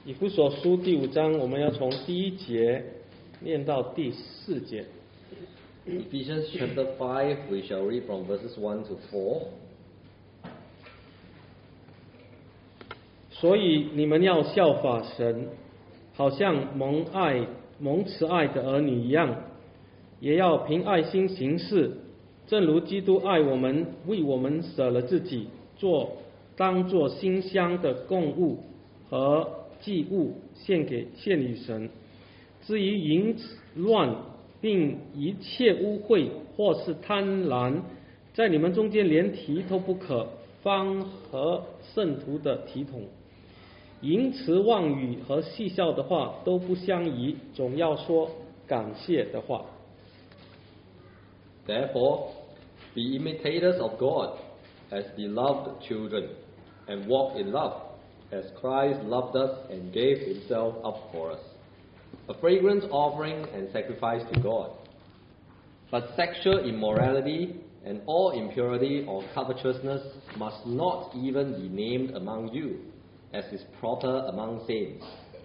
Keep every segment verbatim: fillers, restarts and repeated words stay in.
以弗所书第五章，我们要从第一节念到第四节。 Ephesians chapter five, we shall read from verses one to four. 所以你们要效法神，好像蒙爱、蒙慈爱的儿女一样，也要凭爱心行事，正如基督爱我们，为我们舍了自己，做当作馨香的供物和祭物献给献与神。至于淫乱并一切污秽或是贪婪，在你们中间连提都不可，方和圣徒的体统。淫词妄语和戏笑的话都不相宜，总要说感谢的话。 Therefore, be imitators of God as beloved children, and walk in love, as Christ loved us and gave himself up for us, a fragrant offering and sacrifice to God. But sexual immorality and all impurity or covetousness must not even be named among you, as is proper among saints.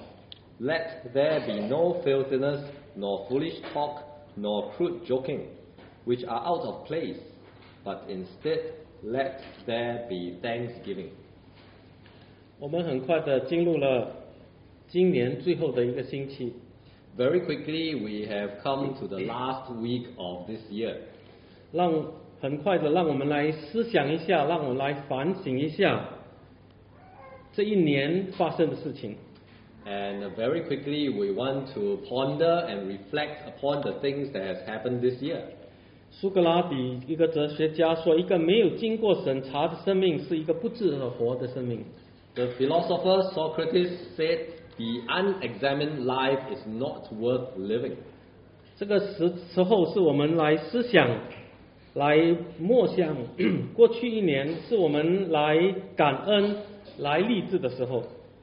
Let there be no filthiness, nor foolish talk, nor crude joking, which are out of place, but instead let there be thanksgiving. 我们很快的进入了今年最后的一个星期。 Very quickly, we have come to the last week of this year. 让很快的，让我们来思想一下，让我们来反省一下这一年发生的事情。 And very quickly, we want to ponder and reflect upon the things that has happened this year. 苏格拉底一个哲学家说，一个没有经过审查的生命是一个不值得活的生命。 The philosopher Socrates said, "The unexamined life is not worth living." 这个时时候是我们来思想、来默想过去一年，是我们来感恩、来励志的时候。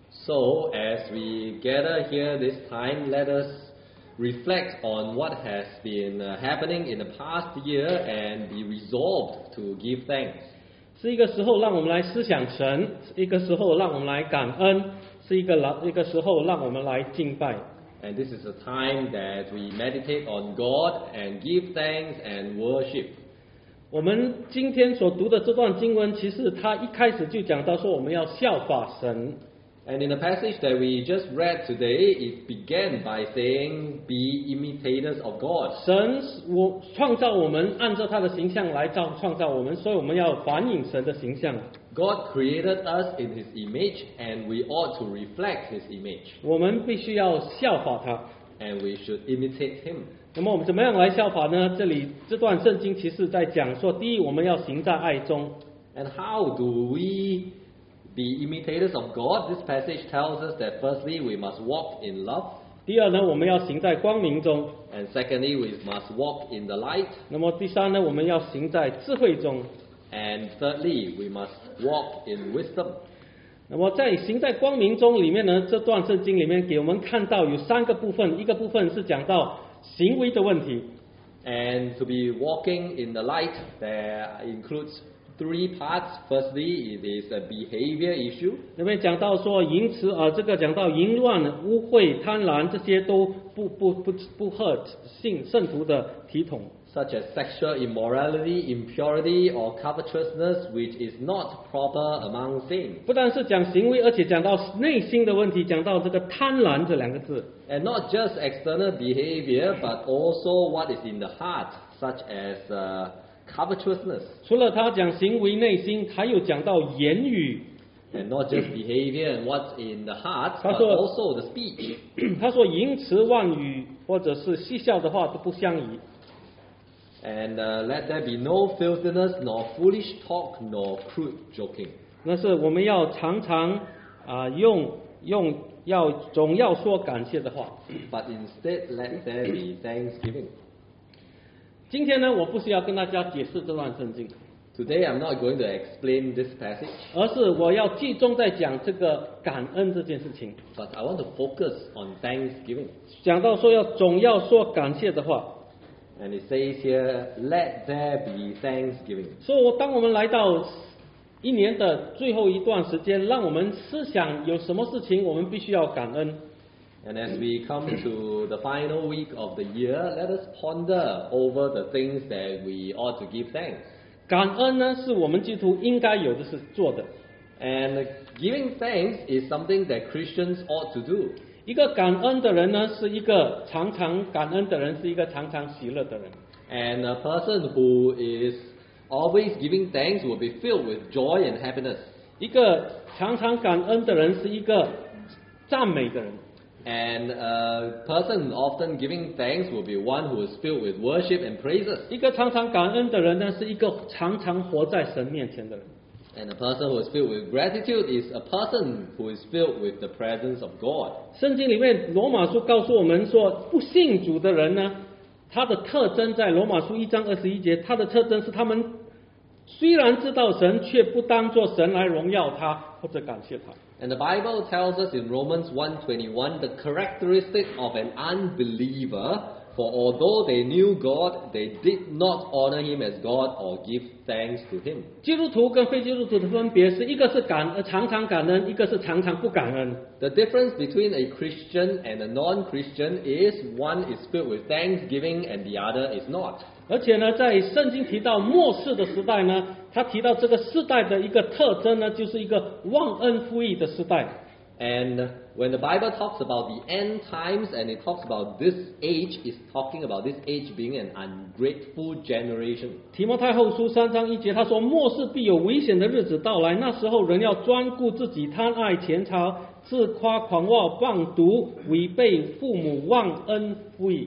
So, as we gather here this time, let us reflect on what has been uh, happening in the past year and be resolved to give thanks. 是一个时候让我们来思想神，一个时候让我们来感恩，是一个一个时候让我们来敬拜。 And this is a time that we meditate on God and give thanks and worship. 我们今天所读的这段经文，其实它一开始就讲到说我们要效法神。 And in the passage that we just read today, it began by saying, "Be imitators of God." 神我创造我们，按照他的形象来造创造我们，所以我们要反映神的形象。 God created us in His image, and we ought to reflect His image. 我们必须要效法他。 And we should imitate Him. 那么我们怎么样来效法呢？这里这段圣经其实在讲说，第一，我们要行在爱中。 And how do we be imitators of God? This passage tells us that firstly, we must walk in love. 第二呢，我们要行在光明中。 And secondly, we must walk in the light. 那么第三呢，我们要行在智慧中。 And thirdly, we must walk in wisdom. 那么在行在光明中里面呢，这段圣经里面给我们看到有三个部分，一个部分是讲到行为的问题。 And to be walking in the light, that includes three parts. Firstly, it is a behavior issue. 那边讲到说淫词啊、呃，这个讲到淫乱、污秽、贪婪，这些都不不不不合信圣徒的体统。 Such as sexual immorality, impurity, or covetousness, which is not proper among saints. 不但是讲行为，而且讲到内心的问题，讲到这个贪婪这两个字。 And not just external behavior, but also what is in the heart, such as uh, covetousness. 除了他讲行为内心，还有讲到言语。 And not just behavior and what's in the heart, 他 but 说 also the speech. 他说淫词妄语或者是戏笑的话都不相宜。 And uh, let there be no filthiness, nor foolish talk, nor crude joking. 那是我们要常常啊、呃、用用要总要说感谢的话。 But instead, let there be thanksgiving. 今天呢，我不是要跟大家解释这段圣经， Today, I'm not going to explain this passage, 而是我要集中在讲这个感恩这件事情。 but I want to focus on thanksgiving. 讲到说要总要说感谢的话， And it says here, let there be thanksgiving. 所以我当我们来到一年的最后一段时间，让我们思想有什么事情我们必须要感恩。 And as we come to the final week of the year, let us ponder over the things that we ought to give thanks. 感恩呢，是我们基督徒应该有的是做的。 And giving thanks is something that Christians ought to do. 一个感恩的人呢，是一个常常感恩的人，是一个常常喜乐的人。 And a person who is always giving thanks will be filled with joy and happiness. 一个常常感恩的人是一个赞美的人。 And a person often giving thanks will be one who is filled with worship and praises. 一个常常感恩的人呢，是一个常常活在神面前的人。 And a person who is filled with gratitude is a person who is filled with the presence of God. 圣经里面罗马书告诉我们说，不信主的人呢，他的特征在罗马书一章二十一节，他的特征是他们虽然知道神，却不当作神来荣耀他或者感谢他。 And the Bible tells us in Romans one twenty-one the characteristic of an unbeliever, for although they knew God, they did not honor Him as God or give thanks to Him. 基督徒跟非基督徒的分别是一个是感呃常常感恩，一个是常常不感恩。 The difference between a Christian and a non-Christian is one is filled with thanksgiving and the other is not. 而且呢，在圣经提到末世的时代呢，他提到这个世代的一个特征呢，就是一个忘恩负义的时代。 And when the Bible talks about the end times and it talks about this age, it's talking about this age being an ungrateful generation. 提摩太后书三章一节，他说：“末世必有危险的日子到来，那时候人要专顾自己，贪爱钱财，自夸狂妄，放毒，违背父母，忘恩负义。”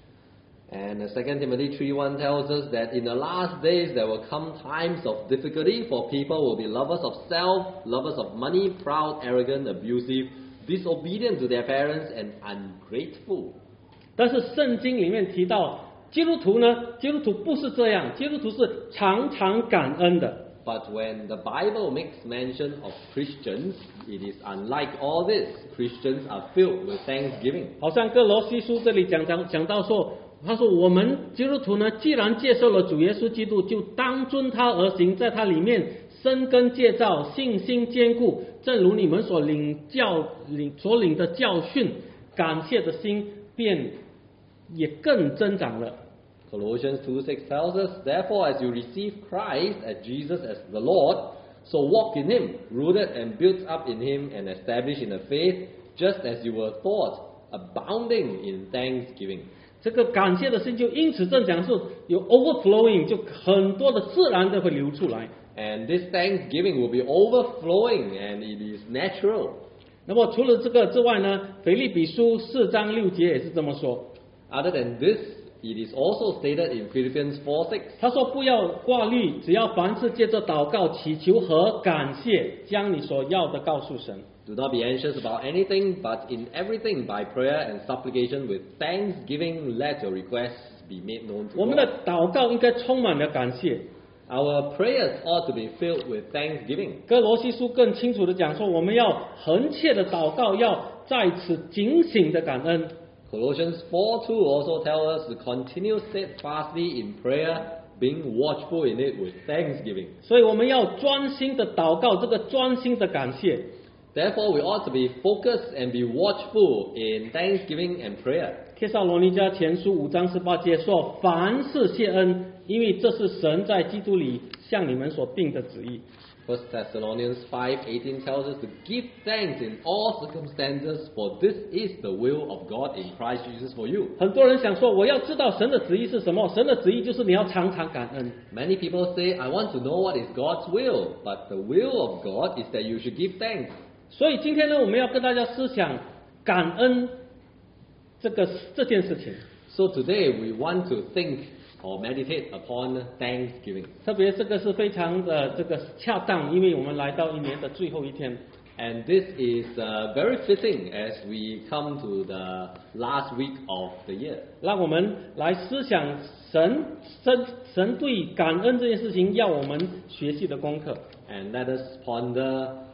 And Second Timothy three one tells us that in the last days there will come times of difficulty, for people will be lovers of self, lovers of money, proud, arrogant, abusive, disobedient to their parents, and ungrateful. 但是圣经里面提到，基督徒呢，基督徒不是这样，基督徒是常常感恩的。 But when the Bible makes mention of Christians, it is unlike all this. Christians are filled with thanksgiving. 好像哥罗西书这里讲讲讲到说。他说：“我们基督徒呢，既然接受了主耶稣基督，就当遵他而行，在他里面生根建造，信心坚固。正如你们所领教领所领的教训，感谢的心便也更增长了。” Colossians two six tells us, "Therefore, as you receive Christ as Jesus as the Lord, so walk in Him, rooted and built up in Him, and established in the faith, just as you were taught, abounding in thanksgiving." 这个感谢的心就因此正讲是有 overflowing， 就很多的自然的会流出来。 And this thanksgiving will be overflowing, and it is natural. 那么除了这个之外呢，腓立比书四章六节也是这么说。 Other than this, it is also stated in Philippians four six. 他说：“不要挂虑，只要凡事借着祷告、祈求和感谢，将你所要的告诉神。” Do not be anxious about anything, but in everything by prayer and supplication with thanksgiving let your requests be made known to 我们 God. 的祷告应该充满了感谢。 Our prayers ought to be filled with thanksgiving. 哥罗西书更清楚的讲说，我们要恒切的祷告，要在此警醒的感恩。 Colossians four two also tells us to continue steadfastly in prayer, being watchful in it with thanksgiving. 所以我们要专心的祷告，这个专心的感谢。 Therefore, we ought to be focused and be watchful in thanksgiving and prayer. 帖撒罗尼迦前书五章十八节说：“凡事谢恩，因为这是神在基督里向你们所定的旨意。” First Thessalonians five eighteen tells us to give thanks in all circumstances, for this is the will of God in Christ Jesus for you. 很多人想说，我要知道神的旨意是什么？神的旨意就是你要常常感恩。 Many people say, I want to know what is God's will, but the will of God is that you should give thanks. 所以今天呢，我们要跟大家思想感恩这个这件事情。 So today we want to think or meditate upon thanksgiving. 特别这个是非常的这个恰当，因为我们来到一年的最后一天。 And this is uh, very fitting as we come to the last week of the year. 让我们来思想神神神对感恩这件事情要我们学习的功课。 And let us ponder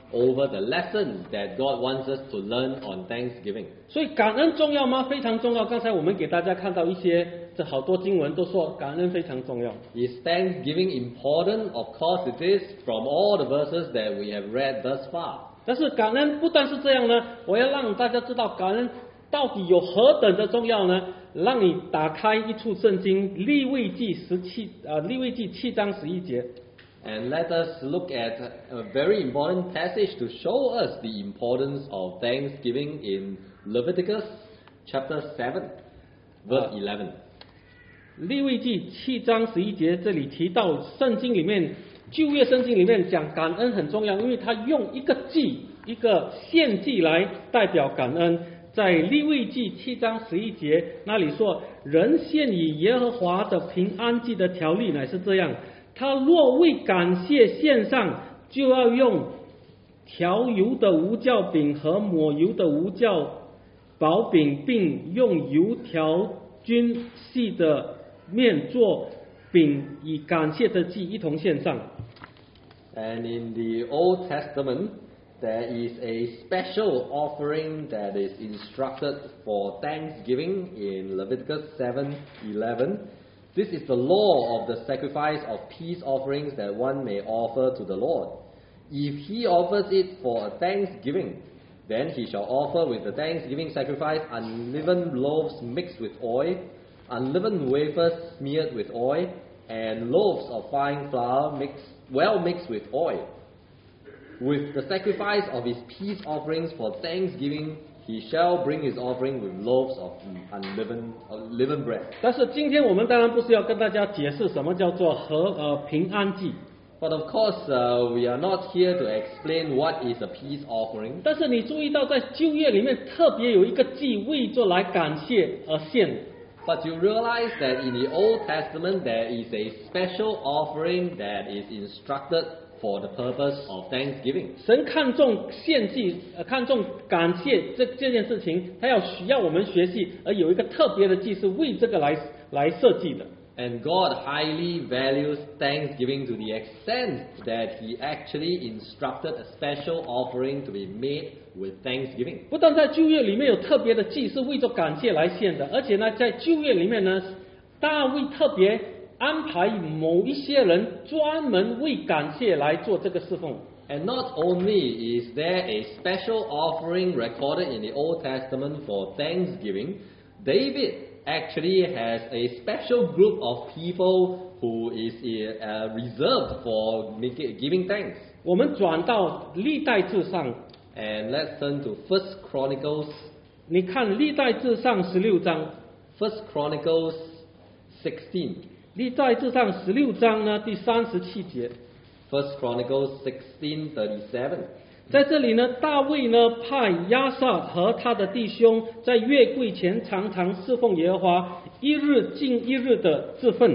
over the lessons that God wants us to learn on Thanksgiving. 所以感恩重要吗？非常重要。刚才我们给大家看到一些，这好多经文都说感恩非常重要。 Is thanksgiving important? Of course it is, from all the verses that we have read thus far. 但是感恩不但是这样呢，我要让大家知道感恩到底有何等的重要呢？让你打开一处圣经，利未记十七呃利未记七章十一节。 And let us look at a very important passage to show us the importance of thanksgiving in Leviticus chapter seven, verse eleven. 利未记七章十一节这里提到，圣经里面旧约圣经里面讲感恩很重要，因为他用一个祭、一个献祭来代表感恩。在利未记七章十一节那里说，人献以耶和华的平安祭的条例乃是这样。他若为感谢献上，就要用调油的无酵饼和抹油的无酵薄饼，并用油调均细的面做饼，以感谢的祭一同献上。 And in the Old Testament, there is a special offering that is instructed for thanksgiving in Leviticus seven eleven. This is the law of the sacrifice of peace offerings that one may offer to the Lord. If he offers it for a thanksgiving, then he shall offer with the thanksgiving sacrifice unleavened loaves mixed with oil, unleavened wafers smeared with oil, and loaves of fine flour mixed, well mixed with oil. With the sacrifice of his peace offerings for thanksgiving, he shall bring his offering with loaves of unleavened, unleavened bread. 但是今天我们当然不是要跟大家解释什么叫做和呃平安祭。 But of course, uh, we are not here to explain what is a peace offering. 但是你注意到，在旧约里面特别有一个祭为做来感谢而献。 But you realize that in the Old Testament there is a special offering that is instructed for the purpose of thanksgiving. 神看重献祭，呃，看重感谢这这件事情，他要需要我们学习，而有一个特别的祭是为这个来来设计的。 And God highly values thanksgiving to the extent that He actually instructed a special offering to be made with thanksgiving. 不但在旧约里面有特别的祭是为着感谢来献的，而且呢，在旧约里面呢，大卫特别安排某一些人专门为感谢来做这个侍奉。 And not only is there a special offering recorded in the Old Testament for thanksgiving, David actually has a special group of people who is uh, reserved for making, giving thanks. 我们转到历代志上 And let's turn to First Chronicles. 你看历代志上十六章 First Chronicles sixteen. 历代志上十六章呢第三十七节 First Chronicles sixteen thirty-seven. 在这里呢，大卫呢派亚萨和他的弟兄在月柜前常常侍奉耶和华，一日尽一日的自奋。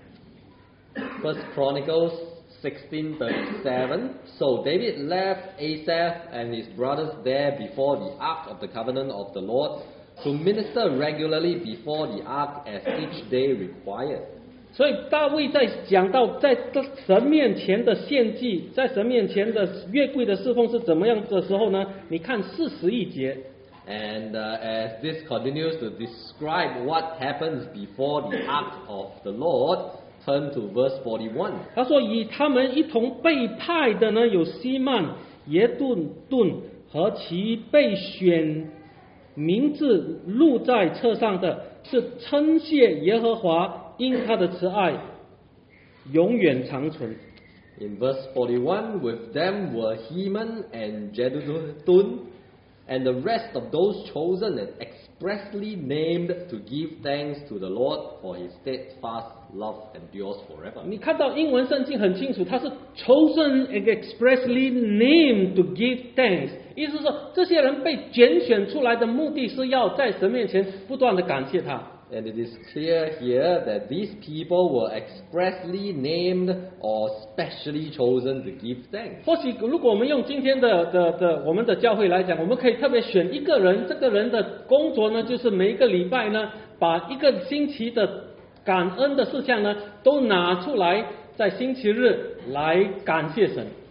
First Chronicles sixteen thirty-seven. So David left Asaph and his brothers there before the ark of the covenant of the Lord to minister regularly before the ark as each day required. 所以大卫在讲到在神面前的献祭，在神面前的月柜的侍奉是怎么样的时候呢？你看四十一节。 And uh, as this continues to describe what happens before the ark of the Lord, turn to verse forty-one. 他说：“以他们一同被派的呢，有西曼、耶顿顿和其被选名字录在册上的，是称谢耶和华。”因他的慈爱永远长存。 In verse forty-one, with them were Heman and Jeduthun, and the rest of those chosen and expressly named to give thanks to the Lord, for His steadfast love endures forever. 你看到英文圣经很清楚，它是 chosen and expressly named to give thanks， 意思是说这些人被拣选出来的目的是要在神面前不断的感谢他。 And it is clear here that these people were expressly named or specially chosen to give thanks. 或许如果我们用今天的的的我们的教会来讲，我们可以特别选一个人，这个人的工作呢，就是每一个礼拜呢，把一个星期的感恩的事项呢，都拿出来，在星期日来感谢神。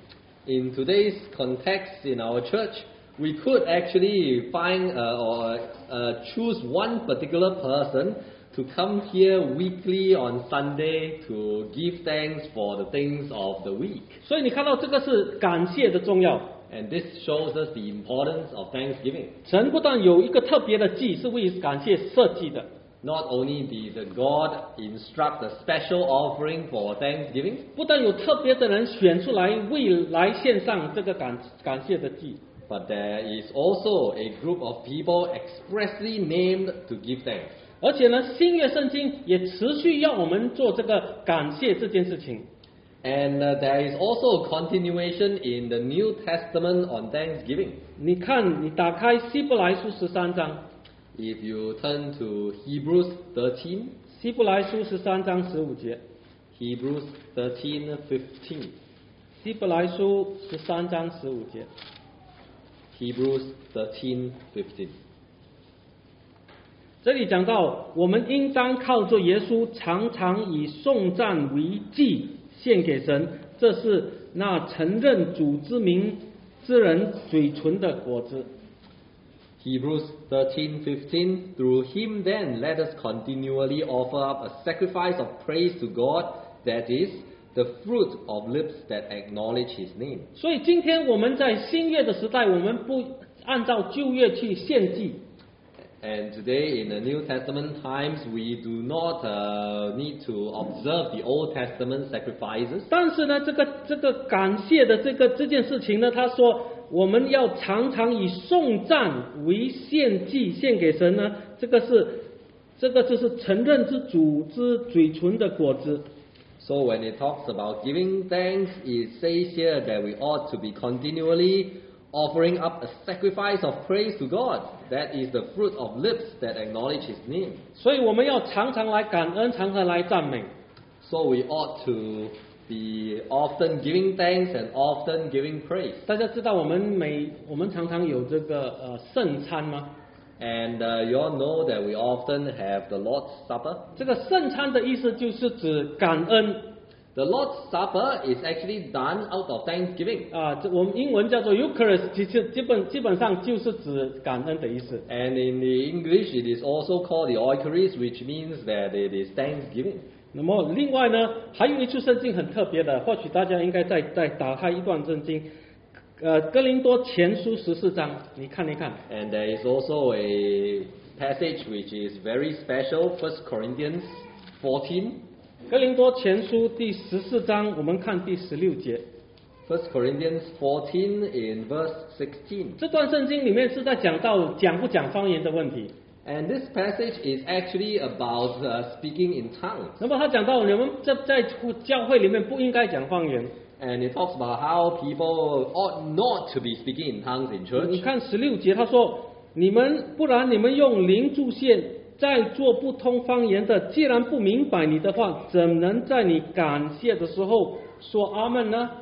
In today's context in our church, we could actually find uh, or uh, choose one particular person to come here weekly on Sunday to give thanks for the things of the week. 所以你看到这个是感谢的重要。 And this shows us the importance of thanksgiving. 神不但有一个特别的祭是为感谢设计的， Not only did God instruct a special offering for thanksgiving, 不但有特别的人选出来为来献上这个感感谢的祭， but there is also a group of people expressly named to give thanks. 而且呢，新约圣经也持续要我们做这个感谢这件事情。 And uh, there is also a continuation in the New Testament on thanksgiving. 你看，你打开希伯来书十三章， If you turn to Hebrews thirteen, 希伯来书十三章十五节， Hebrews thirteen fifteen, 希伯来书十三章十五节， Hebrews thirteen fifteen. 这里讲到，我们应当靠着耶稣，常常以颂赞为祭献给神，这是那承认主之名之人嘴唇的果子。 Hebrews thirteen fifteen. Through him then let us continually offer up a sacrifice of praise to God, that is, the fruit of lips that acknowledge his name. 所以今天我们在新约的时代，我们不按照旧约去献祭， And today in the New Testament times, we do not uh, need to observe the Old Testament sacrifices. 但是呢，这个这个感谢的这个这件事情呢，他说我们要常常以颂赞为献祭献给神呢，这个是这个就是承认之主之嘴唇的果子。 So when it talks about giving thanks, it says here that we ought to be continually offering up a sacrifice of praise to God. That is the fruit of lips that acknowledge his name. 所以我们要常常来感恩，常常来赞美。 So we ought to be often giving thanks and often giving praise. 大家知道我们每我们常常有这个呃圣餐吗？ And uh, you all know that we often have the Lord's Supper. 这个圣餐的意思就是指感恩 The Lord's Supper is actually done out of thanksgiving. 啊，这我们英文叫做 Eucharist， 其实基本基本上就是指感恩的意思。 And in the English, it is also called the Eucharist, which means that it is thanksgiving. 那么另外呢，还有一处圣经很特别的，或许大家应该再再打开一段圣经，呃，哥林多前书十四章，你看一看。 And there is also a passage which is very special, First Corinthians fourteen. 哥林多前书第十四章，我们看第十六节。 First Corinthians fourteen in verse sixteen. 这段圣经里面是在讲到讲不讲方言的问题。 And this passage is actually about uh, speaking in tongues. 那么他讲到你们在在教会里面不应该讲方言。 And it talks about how people ought not to be speaking in tongues in 你 church. 看十六节，他说：“你们不然你们用灵助现，在做不通方言的，既然不明白你的话，怎能在你感谢的时候说阿门呢？”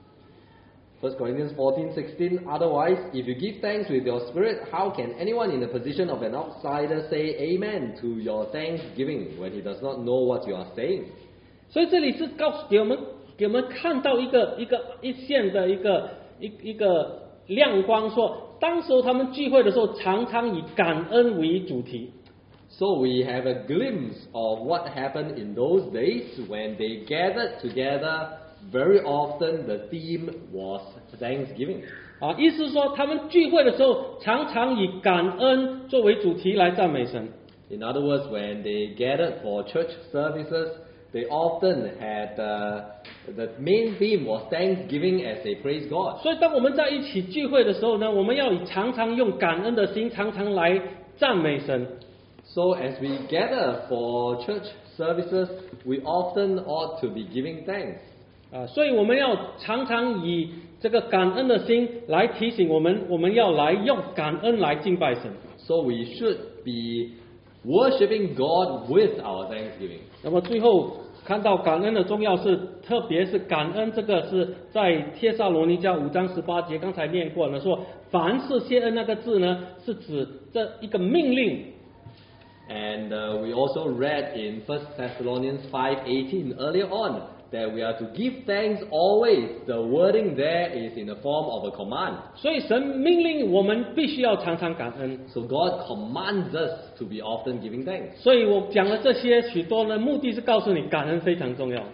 First Corinthians fourteen sixteen. Otherwise, if you give thanks with your spirit, how can anyone in the position of an outsider say amen to your thanksgiving when he does not know what you are saying? 所以这里是告诉给我们，给我们看到一个一个一线的一个一一个亮光说，当时候他们聚会的时候，常常以感恩为主题。 So we have a glimpse of what happened in those days when they gathered together. Very often the theme was thanksgiving. 啊，意思是说他们聚会的时候，常常以感恩作为主题来赞美神。 In other words, when they gathered for church services, they often had uh, the main theme was thanksgiving as they praise God. 所以当我们在一起聚会的时候呢，我们要以常常用感恩的心，常常来赞美神。 So as we gather for church services, we often ought to be giving thanks. 啊，所以我们要常常以这个感恩的心来提醒我们，我们要来用感恩来敬拜神。 So we should be worshiping God with our thanksgiving. 那么最后看到感恩的重要是，特别是感恩这个是在帖撒罗尼迦五章十八节，刚才念过了，说凡事谢恩那个字呢，是指这一个命令。 And uh, we also read in First Thessalonians five eighteen earlier on that we are to give thanks always, the wording there is in the form of a command. 所以神命令我们必须要常常感恩。 So God commands us to be often giving thanks. 所以我讲了这些许多呢，目的是告诉你感恩非常重要。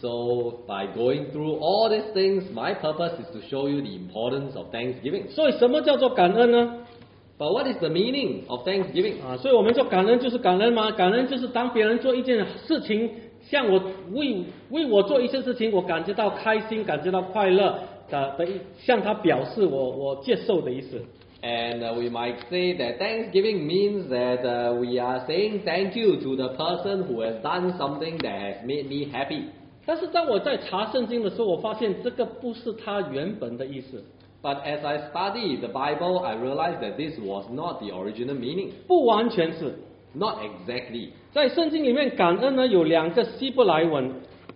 So by going through all these things, my purpose is to show you the importance of thanksgiving. 所以什么叫做感恩呢？ But what is the meaning of thanksgiving? 啊，所以我们说感恩就是感恩吗？感恩就是当别人做一件事情，向我为为我做一件事情，我感觉到开心，感觉到快乐的的，向他表示我我接受的意思。 And uh, we might say that thanksgiving means that uh, we are saying thank you to the person who has done something that has made me happy. 但是当我在查圣经的时候，我发现这个不是他原本的意思。 But as I study the Bible, I realized that this was not the original meaning. 不完全是。 Not exactly. 在圣经里面，感恩呢有两个希伯来文。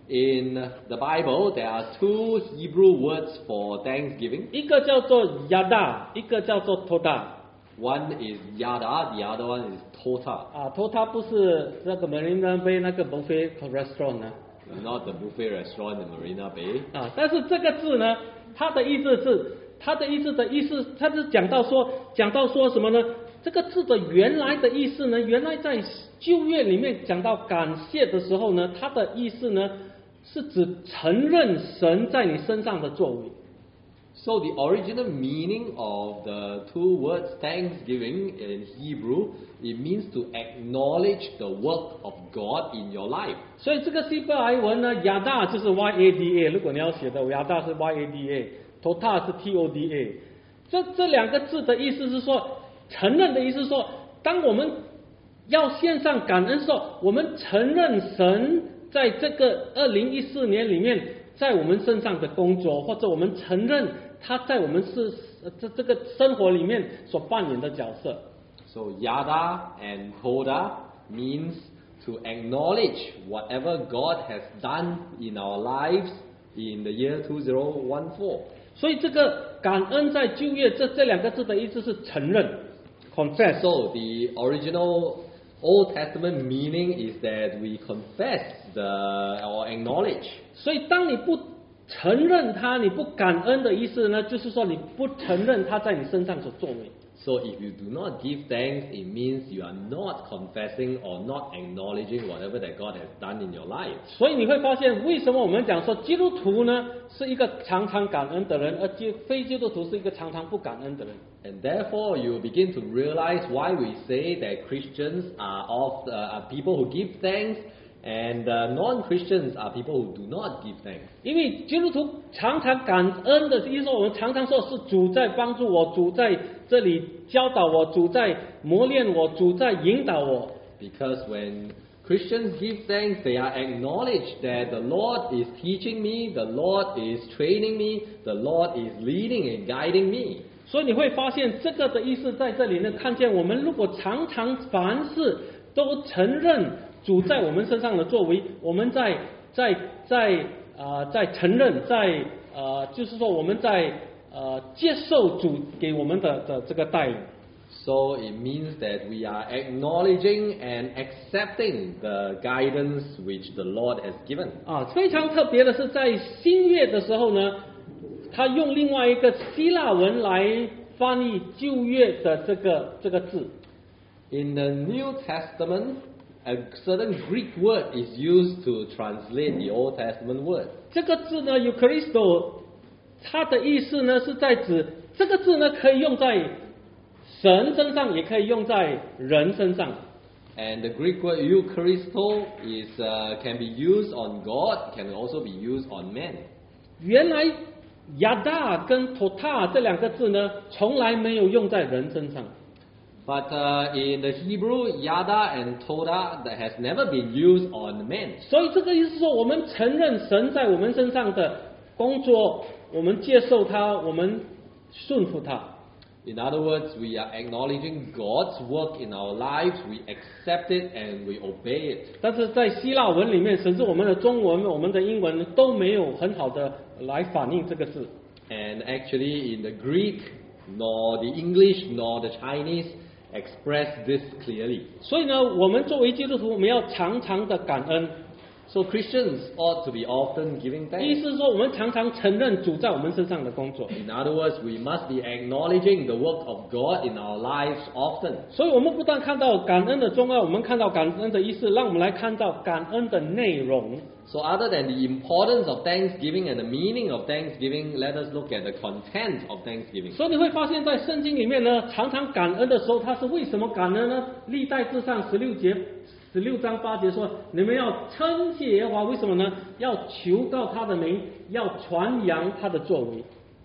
In the Bible, there are two Hebrew words for thanksgiving. 一个叫做 yada， 一个叫做 toda。 One is yada, the other one is tota. 啊 ，toda 不是那个 Marina Bay 那个 buffet restaurant 呢？ Not the buffet restaurant in Marina Bay. 啊，但是这个字呢，它的意思是，它的意思的意思，它是讲到说，讲到说什么呢？这个字的原来的意思呢，原来在旧约里面讲到感谢的时候呢，它的意思呢，是指承认神在你身上的作为。 So the original meaning of the two words thanksgiving in Hebrew, it means to acknowledge the work of God in your life. 所以这个希伯来文呢，亚大就是 Y A D A， 如果你要写的，亚大是 Y A D A，Toda 是 T O D A。这这两个字的意思是说，承认的意思是说，当我们要献上感恩的时候，我们承认神在这个二零一四年里面，在我们身上的工作，或者我们承认他在我们是这这个生活里面所扮演的角色。 So yada and toda means to acknowledge whatever God has done in our lives in the year two thousand fourteen. 所以这个感恩在旧约这这两个字的意思是承认 ，confess。 So the original Old Testament meaning is that we confess the or acknowledge. 所以当你不承认他，你不感恩的意思呢，就是说你不承认他在你身上所作为。 So if you do not give thanks, it means you are not confessing or not acknowledging whatever that God has done in your life. 所以你会发现，为什么我们讲说基督徒呢是一个常常感恩的人，而基非基督徒是一个常常不感恩的人？ And therefore, you begin to realize why we say that Christians are of uh, are people who give thanks, and uh, non-Christians are people who do not give thanks. 因为基督徒常常感恩的意思说，我们常常说是主在帮助我，主在这里教导我，主在磨练我，主在引导我。 Because when Christians give thanks, they are acknowledged that the Lord is teaching me, the Lord is training me, the Lord is leading and guiding me. 所以你会发现这个的意思在这里呢，看见我们如果常常凡事都承认主在我们身上的作为，我们在在在呃在承认，在呃就是说我们在呃接受主给我们的的这个带领。 So it means that we are acknowledging and accepting the guidance which the Lord has given. 啊，非常特别的是，在新约的时候呢，他用另外一个希腊文来翻译旧约的这个这个字。 In the New Testament, a certain Greek word is used to translate the Old Testament word. 这个字呢 ，Eucharisto， 它的意思呢是在指这个字呢可以用在神身上，也可以用在人身上。 And the Greek word Eucharisto is uh, can be used on God, can also be used on men. 原来 yada 跟 tota 这两个字呢，从来没有用在人身上。 But uh, in the Hebrew, yada and toda that has never been used on men. 所以这个意思是说，我们承认神在我们身上的工作，我们接受他，我们顺服他。 In other words, we are acknowledging God's work in our lives, we accept it and we obey it. 但是在希腊文里面，甚至我们的中文、我们的英文都没有很好的来反映这个字。 And actually, in the Greek, nor the English, nor the Chinese express this clearly. 所以呢，我们作为基督徒，我们要常常的感恩， So Christians ought to be often giving 意 thanks. 思是说，我们常常承认主在我们身上的工作。 In other words, we must be acknowledging the work of God in our lives often. 所以，我们不但看到感恩的重要，我们看到感恩的意思，让我们来看到感恩的内容。 So other than the importance of thanksgiving and the meaning of thanksgiving, let us look at the content of thanksgiving. 所以你会发现在圣经里面呢，常常感恩的时候，它是为什么感恩呢？历代志上十六节。 十六章八节说：“你们要称谢耶和华，为什么呢？要求告他的名，要传扬他的作为。”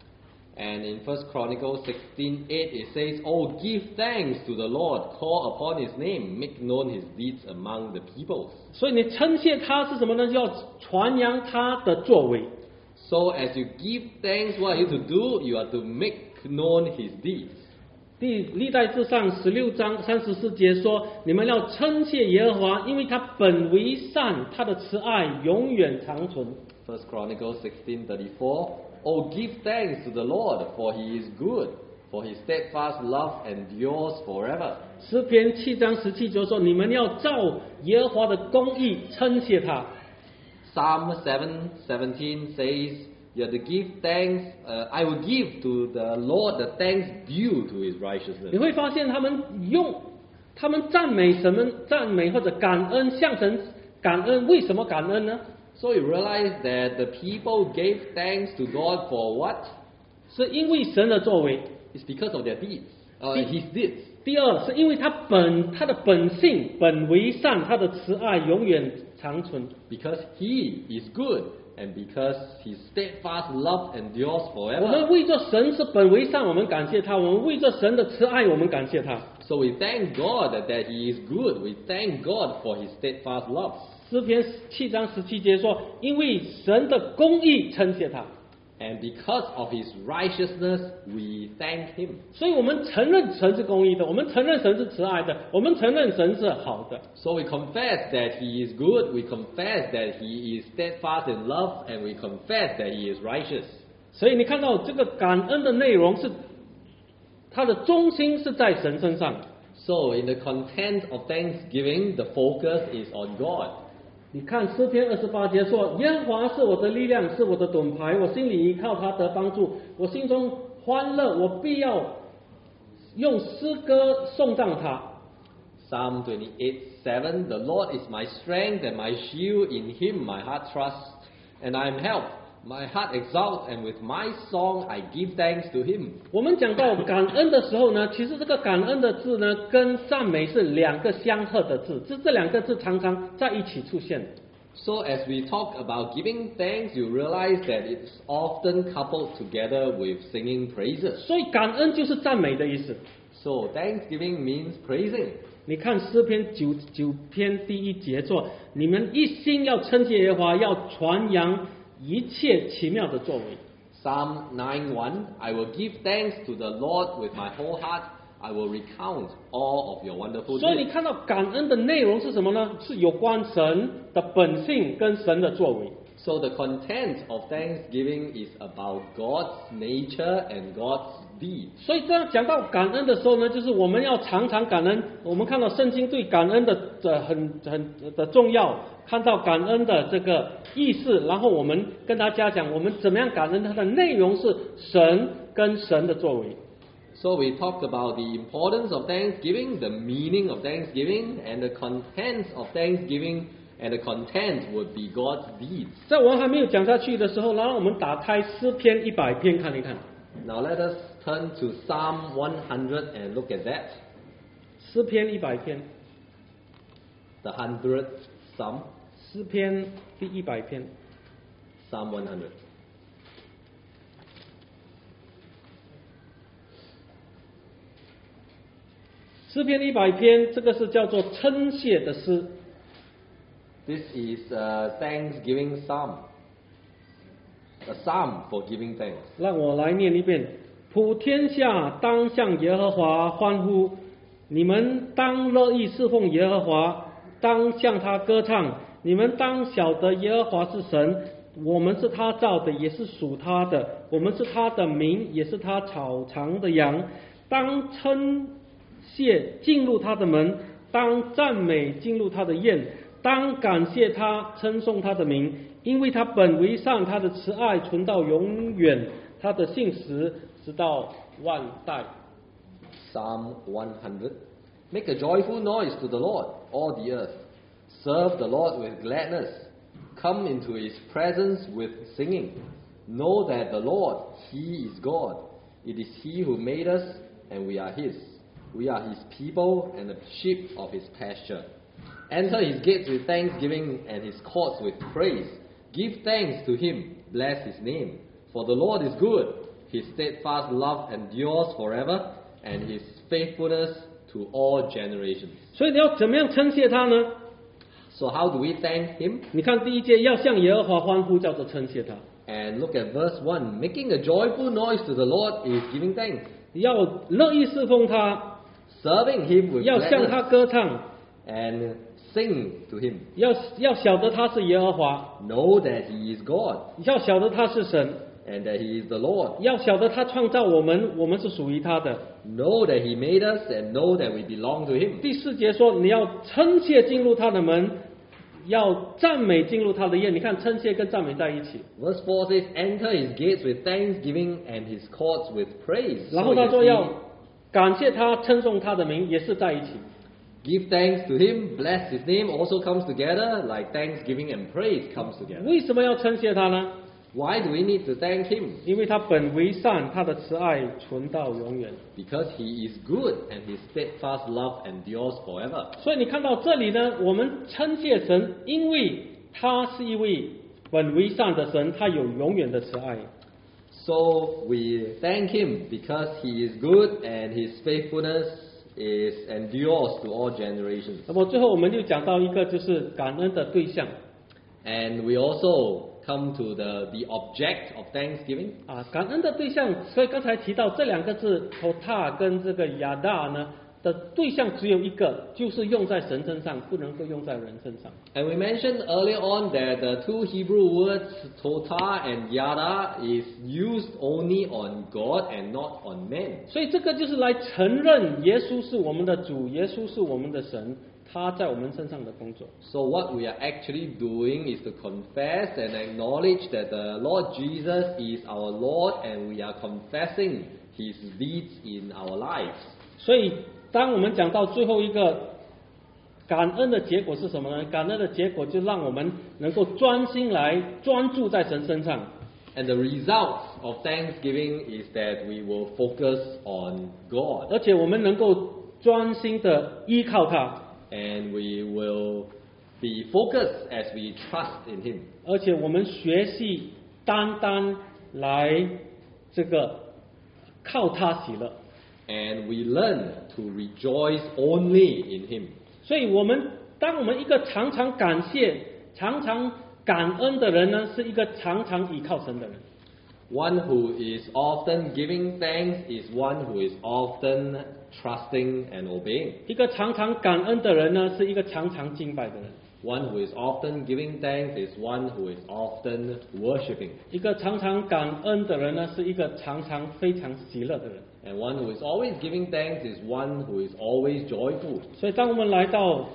And in First Chronicles sixteen eight it says, "Oh, give thanks to the Lord, call upon His name, make known His deeds among the peoples." 所以你称谢他是什么呢？要传扬他的作为。 So as you give thanks, what are you to do? You are to make known His deeds. 第历代志上十六章三十四节说：“你们要称谢耶和华，因为他本为善，他的慈爱永远长存。” First Chronicles sixteen thirty-four, "Oh, give thanks to the Lord, for He is good, for His steadfast love endures forever." 诗篇七章十七节说：“你们要照耶和华的公义称谢他。” Psalm seven seventeen says, "You have to give thanks. Uh, I will give to the Lord the thanks due to His 你 righteousness." 会发现他们用他们赞美什么？赞美或者感恩，向神感恩。为什么感恩呢？ So you realize that the people gave thanks to God for what? 是因为神的作为。 It's because of their deeds, uh, Deed. His deeds. 第二，是因为他本他的本性本为善，他的慈爱永远长存。 Because He is good, and because His steadfast love endures 我 forever. 们为着神是本为善，我们感谢他；我们为着神的慈爱，我们感谢他。 So we thank God that, that He is good. We thank God for His steadfast love. 诗篇七章十七节说：“因为神的公义称谢他。” And because of His righteousness, we thank Him. 所以我们承认神是公义的，我们承认神是慈爱的，我们承认神是好的。 So we confess that He is good, we confess that He is steadfast in love, and we confess that He is righteous. 所以你看到这个感恩的内容是，它的中心是在神身上。 So in the content of thanksgiving, the focus is on God. 你看诗篇二十八节说：“耶和华是我的力量，是我的盾牌，我心里依靠他得帮助，我心中欢乐，我必要用诗歌颂赞他。” Psalm twenty-eight seven, "The Lord is my strength and my shield, in Him my heart trusts, and I am helped. My heart exalts, and with my song I give thanks to Him." 我们讲到感恩的时候呢，其实这个感恩的字呢，跟赞美是两个相合的字，这这两个字常常在一起出现。 So as we talk about giving thanks, you realize that it's often coupled together with singing praises. 所以感恩就是赞美的意思。 So thanksgiving means praising. 你看诗篇九九篇第一节说：“你们一心要称谢耶和华，要传扬一切奇妙的作为。” Psalm nine one, "I will give thanks to the Lord with my whole heart. I will recount all of your wonderful 所以你 deeds." 看到感恩的内容是什么呢？是有关神的本性跟神的作为。 So the content of thanksgiving is about God's nature and God's deeds. 所以这样讲到感恩的时候呢，就是我们要常常感恩。我们看到圣经对感恩的的很很的重要，看到感恩的这个意思，然后我们跟大家讲我们怎么样感恩，它的内容是神跟神的作为。 So we talked about the importance of thanksgiving, the meaning of thanksgiving, and the contents of thanksgiving, and the content would be God's deeds. 在我还没有讲下去的时候，然后我们打开诗篇一百篇看一看。 Now let us turn to Psalm one hundred and look at that. 诗篇一百篇， The hundredth Psalm, 诗篇第一百篇。 Psalm one hundred. 诗篇一百篇，这个是叫做称谢的诗。 This is a thanksgiving psalm. A psalm for giving thanks. 让我来念一遍：普天下当向耶和华欢呼，你们当乐意侍奉耶和华，当向他歌唱。你们当晓得耶和华是神，我们是他造的，也是属他的。我们是他的民，也是他草场的羊。当称谢进入他的门，当赞美进入他的宴。 当感谢他，称颂他的名，因为他本为善，他的慈爱存到永远，他的信实直到万代。 Psalm one hundred. Make a joyful noise to the Lord, all the earth. Serve the Lord with gladness. Come into his presence with singing. Know that the Lord, he is God. It is he who made us, and we are his. We are his people and the sheep of his pasture. Enter his gates with thanksgiving and his courts with praise. Give thanks to him, bless his name. For the Lord is good. His steadfast love endures forever, and his faithfulness to all generations. 所以你要怎么样称谢他呢？ So how do we thank him? 你看第一节，要向耶和华欢呼，叫做称谢他。 And look at verse one. Making a joyful noise to the Lord is giving thanks. 要乐意侍奉他， Serving him with 要向他 gladness 歌唱， and sing to him. 要要晓得他是耶和华， Know that he is God 要晓得他是神， and that he is the Lord. 要晓得他创造我们，我们是属于他的。 Know that he made us and know that we belong to him. 第四节说，你要称谢进入他的门，要赞美进入他的宴。你看，称谢跟赞美在一起。 Verse four says, Enter his gates with thanksgiving and his courts with praise. 然 So 后他 you 说 see, 要感谢他，称颂他的名，也是在一起。 give thanks to him, bless his name also comes together, like thanksgiving and praise comes together. 为什么要称谢他呢？ Why do we need to thank him? 因为他本为善，他的慈爱存到永远。 Because he is good and his steadfast love endures forever. 所以你看到这里呢，我们称谢神，因为他是一位本为善的神，他有永远的慈爱。 So we thank him because he is good and his faithfulness is endures to all generations. 那么最后我们就讲到一个就是感恩的对象 And we also come to the, the object of thanksgiving. 啊，感恩的对象。所以刚才提到这两个字 “tota” 跟这个 “yada” 呢的对象只有一个，就是用在神身上，不能够用在人身上。 And we mentioned earlier on that the two Hebrew words tota and yada is used only on God and not on men. 所以这个就是来承认耶稣是我们的主，耶稣是我们的神，他在我们身上的工作。 So what we are actually doing is to confess and acknowledge that the Lord Jesus is our Lord and we are confessing his deeds in our lives. 所以当我们讲到最后一个感恩的结果是什么呢？感恩的结果就让我们能够专心来专注在神身上。 And the result of thanksgiving is that we will focus on God 而且我们能够专心的依靠他， and we will be focused as we trust in him. 而且我们学习单单来这个靠他喜乐。 And we learn to rejoice only in him. 所以我们当我们一个常常感谢、常常感恩的人呢，是一个常常倚靠神的人。 One who is often giving thanks is one who is often trusting and obeying. 一个常常感恩的人呢，是一个常常敬拜的人。 One who is often giving thanks is one who is often worshipping. 一个常常感恩的人呢，是一个常常非常喜乐的人。 And one who is always giving thanks is one who is always joyful. 所以，当我们来到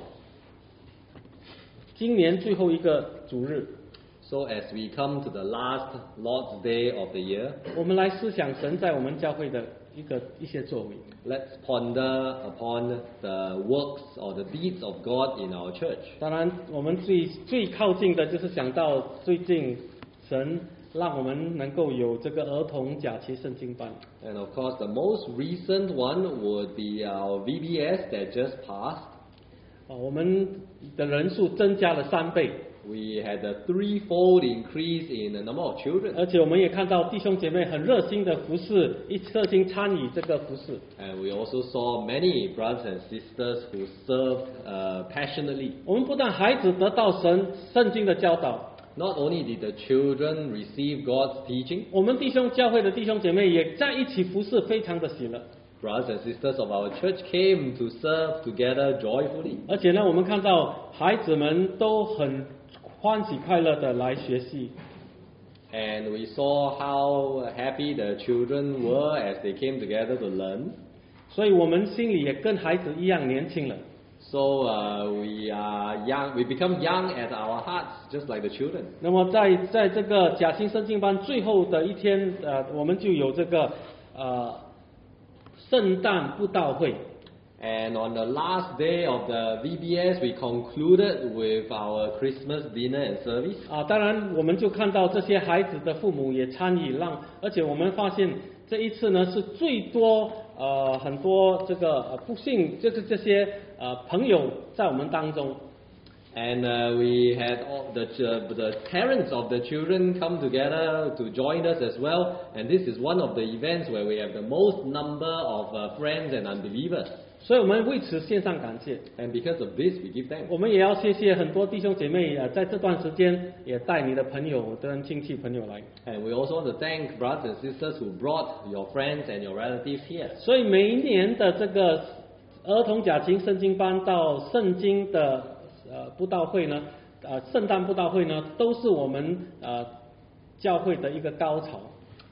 今年最后一个主日， So as we come to the last Lord's Day of the year, 我们来思想神在我们教会的一个一些作为。 let's ponder upon the works or the deeds of God in our church. 当然，我们最最靠近的就是想到最近神让我们能够有这个儿童假期圣经班。 And of course, the most recent one would be our V B S that just passed. 啊，我们的人数增加了三倍， We had a threefold increase in the number of children. 而且我们也看到弟兄姐妹很热心的服侍，一热心参与这个服侍。 And we also saw many brothers and sisters who served uh, passionately. 我们不但孩子得到神圣经的教导， Not only did the children receive God's teaching, 我们弟兄教会的弟兄姐妹也在一起服侍，非常的喜乐。 brothers and sisters of our church came to serve together joyfully. 而且呢，我们看到孩子们都很欢喜快乐的来学习。 And we saw how happy the children were as they came together to learn. 所以我们心里也跟孩子一样年轻了。 So uh, we are young. We become young at our hearts, just like the children. 那么在在这个假新圣经班最后的一天，呃，我们就有这个呃圣诞布道会。 And on the last day of the V B S, we concluded with our Christmas dinner and service. 啊，当然我们就看到这些孩子的父母也参与，让而且我们发现这一次呢是最多呃很多这个呃不幸就是这些呃朋友在我们当中。 And uh, we had all the, ch- the parents of the children come together to join us as well. And this is one of the events where we have the most number of uh, friends and unbelievers. 所以我们为此献上感谢。 And because of this, we give thanks. 我们也要谢谢很多弟兄姐妹呃在这段时间也带你的朋友跟亲戚朋友来。 And we also want to thank brothers and sisters who brought your friends and your relatives here. 所以每一年的这个儿童假期圣经班到圣经的呃布道会呢，呃圣诞布道会呢，都是我们呃教会的一个高潮。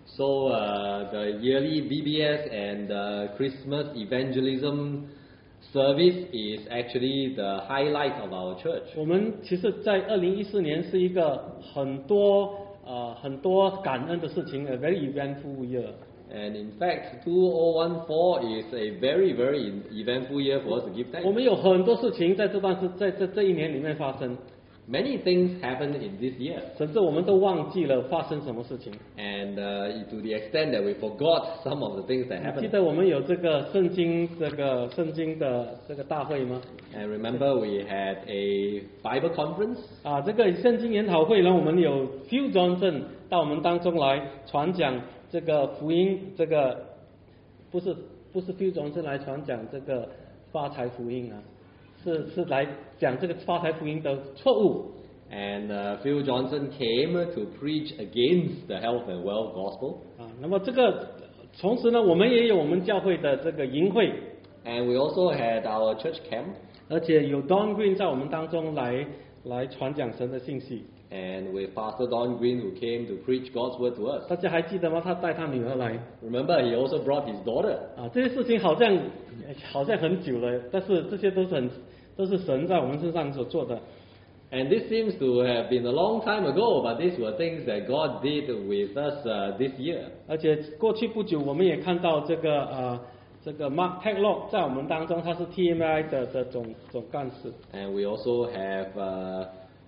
So uh, the yearly V B S and uh, Christmas evangelism service is actually the highlight of our church. 我们其实，在二零一四年是一个很多呃很多感恩的事情，a very eventful year。 And in fact, two thousand fourteen is a very, very eventful year for us to give 我 thanks. 们有很多事情在这段时在这这一年里面发生， Many things happened in this year. 甚至我们都忘记了发生什么事情。 And uh, to the extent that we forgot some of the things that 记 happened. 得我们有这个圣经这个圣经的这个大会吗？ And remember, we had a Bible conference. 啊，这个圣经研讨会呢，我们有 Phil Johnson 到我们当中来传讲这个福音，这个不是不是 Phil Johnson 来传讲这个发财福音啊，是是来讲这个发财福音的错误。 And uh, Phil Johnson came to preach against the health and wealth gospel. 啊，那么这个同时呢，我们也有我们教会的这个营会， And we also had our church camp. 而且有 Don Green 在我们当中来来传讲神的信息。 And with Pastor Don Green, who came to preach God's word to us. 大家还记得吗？他带他女儿来。 Remember, he also brought his daughter. 啊，这些事情好像好像很久了，但是这些都是很都是神在我们身上所做的。 And this seems to have been a long time ago, but these were things that God did with us uh, this year. 而且过去不久，我们也看到这个呃这个 Mark Taglock 在我们当中，他是 T M I 的的总总干事。 And we also have uh,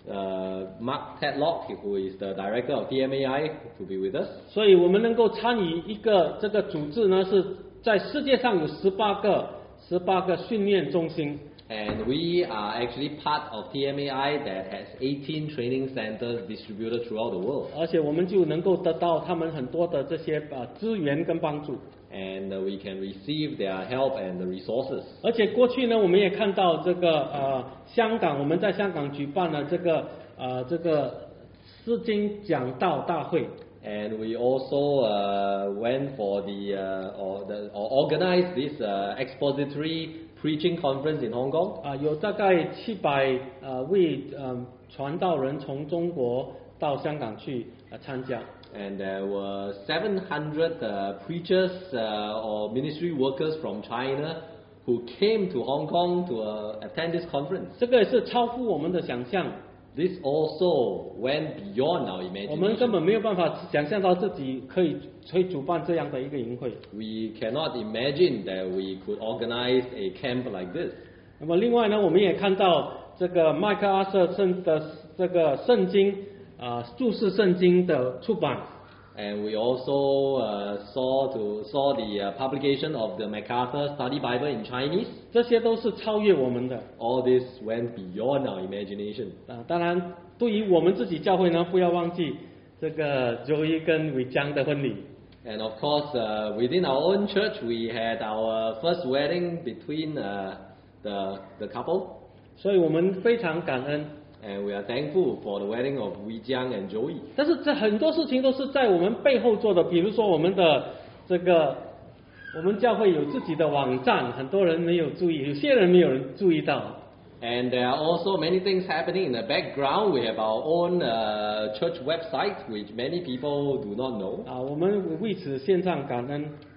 uh, Mark Tedlock, who is the director of T M A I, to be with us. 所以我们能够参与一个这个组织呢，是在世界上有十八个十八个训练中心。 And we are actually part of T M A I that has eighteen training centers distributed throughout the world. 而且我们就能够得到他们很多的这些呃资源跟帮助。 And uh, we can receive their help and the resources. 而且过去呢，我们也看到这个呃香港，我们在香港举办了这个呃这个诗经讲道大会。 And we also uh, went for the uh, or the or organized this uh, expository preaching conference in Hong Kong. 啊、有大概七百呃位呃传道人从中国到香港去呃参加。 And there were seven hundred uh, preachers uh, or ministry workers from China who came to Hong Kong to uh, attend this conference. 这个也是超乎我们的想象， This also went beyond our 我们根 imagination. 本没有办法想象到自己可以可以主办这样的一个营会。 We cannot imagine that we could organize a camp like this. 那么另外呢，我们也看到这个麦克阿瑟圣的这个圣经啊、注释圣经的出版。 And we also uh, saw to saw the uh, publication of the MacArthur Study Bible in Chinese. 这些都是超越我们的 All this went beyond our imagination. 啊！当然，对于我们自己教会呢，不要忘记这个 Joey 跟伟江的婚礼。 And of course, uh, within our own church, we had our first wedding between uh, the the couple, 所以我们非常感恩。 and we are thankful for the wedding of Wei Jiang and Joey. 但是这很多事情都是在我们背后做的，比如说我们的这个，我们教会有自己的网站，很多人没有注意，有些人没有人注意到。 And there are also many things happening in the background. We have our own uh, church website, which many people do not know. 啊，我们为此献上感恩。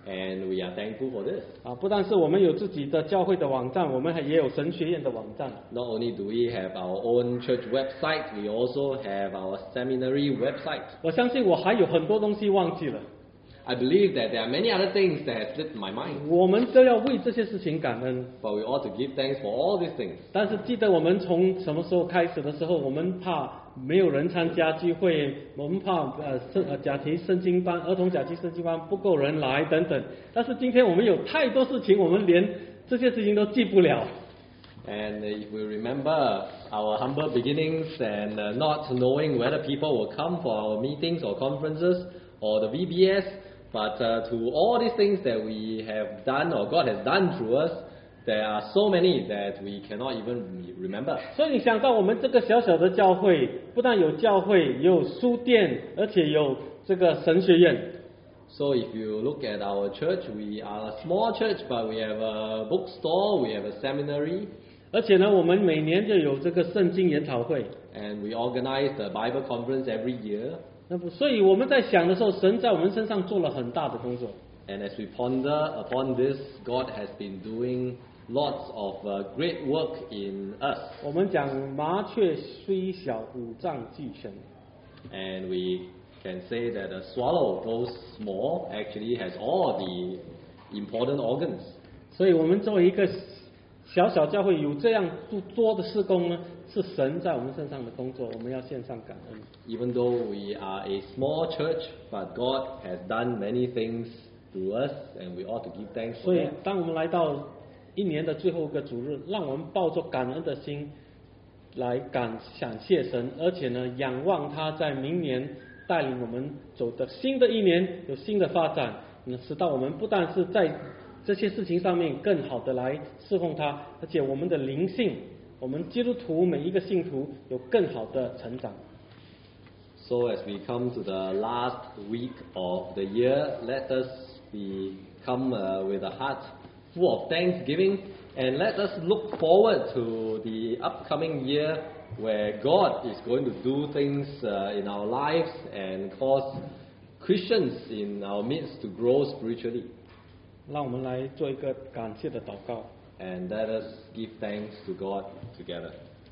And we are thankful for this. 啊，不但是我们有自己的教会的网站，我们还也有神学院的网站。 Not only do we have our own church website, we also have our seminary website. 我相信我还有很多东西忘记了， I believe that there are many other things that have slipped my mind, 我们都要为这些事情感恩。 but we ought to give thanks for all these things. 但是记得我们从什么时候开始的时候，我们怕没有人参加聚会，我们怕呃圣呃假期圣经班、儿童假期圣经班不够人来等等。但是今天我们有太多事情，我们连这些事情都记不了。 And if we remember our humble beginnings and uh, not knowing whether people will come for our meetings or conferences or the V B S, but uh, to all these things that we have done or God has done through us, there are so many that we cannot even remember. 所以你想到我们这个小小的教会，不但有教会，有书店，而且有这个神学院。 So if you look at our church, we are a small church, but we have a bookstore, we have a seminary, 而且呢，我们每年就有这个圣经研讨会。 and we organize the Bible conference every year. 那不，所以我们在想的时候，神在我们身上做了很大的工作。 And as we ponder upon this, God has been doing lots of uh, great work in us. 我们讲麻雀虽小，五脏俱全。 And we can say that a swallow, though small, actually has all the important organs. 所以我们作为一个小小教会，有这样多的事工呢，是神在我们身上的工作，我们要献上感恩。 Even though we are a small church, but God has done many things through us, and we ought to give thanks for 所以 that. 当我们来到一年的最后一个主日，让我们抱着感恩的心来感感谢神，而且呢，仰望他在明年带领我们走的新的一年有新的发展，那使到我们不但是在这些事情上面更好的来侍奉他，而且我们的灵性，我们基督徒每一个信徒有更好的成长。 So as we come to the last week of the year, let us be come uh, with a heart full of thanksgiving, and let us look forward to the upcoming year where God is going to do things uh, in our lives and cause Christians in our midst to grow spiritually. 让我们来做一个感谢的祷告。 And let us give thanks to God together.